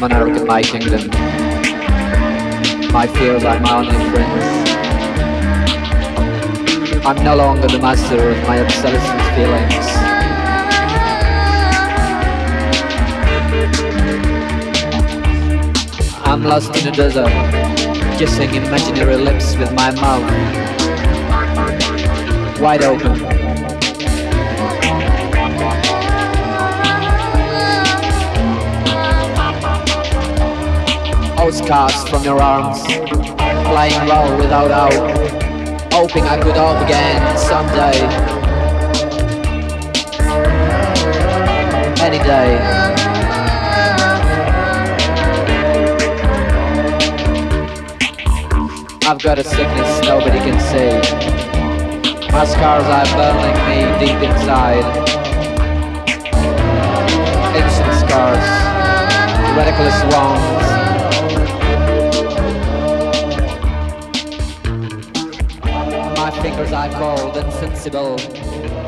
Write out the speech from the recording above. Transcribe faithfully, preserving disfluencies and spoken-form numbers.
monarch in my kingdom. My fears are my only friends. I'm no longer the master of my obsolescent feelings. I'm lost in a desert, kissing imaginary lips with my mouth wide open. Postcards from your arms, playing well without hope, hoping I could hope again someday. Any day. I've got a sickness nobody can see. My scars are burning me deep inside. Ancient scars, ridiculous wounds. My fingers are cold, insensible.